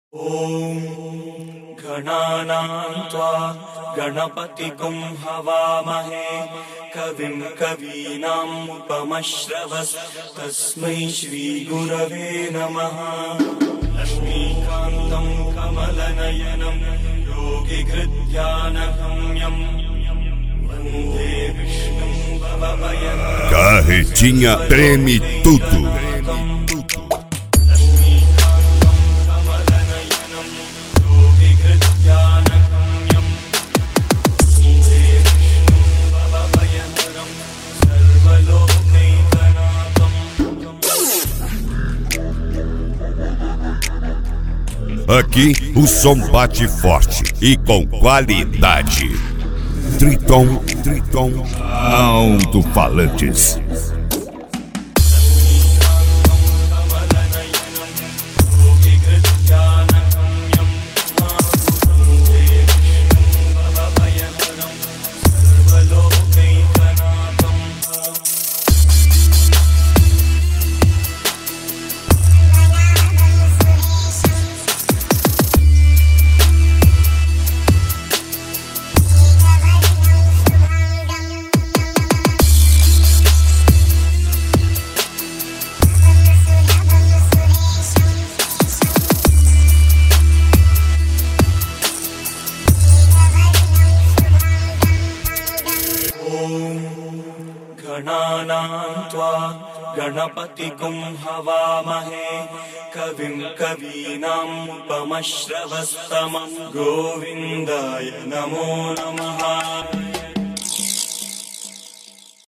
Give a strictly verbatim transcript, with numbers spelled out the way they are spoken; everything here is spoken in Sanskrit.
ॐ गणानां त्वा गणपतिगुं हवामहे कविं कवीनाम् उपमश्रवस्तस्मै श्रीगुरवे नमः। लक्ष्मीकान्तं कमलनयनं योगिहृद्यानगम्यं वन्दे विष्णुं भवभयहरं। Carretinha treme tudo. Aqui o som bate forte e com qualidade. Triton, Triton, alto-falantes. गणानां त्वा गणपतिगुं हवामहे कविं कवीनाम् उपमश्रवस्तमं गोविन्दाय नमो नमः।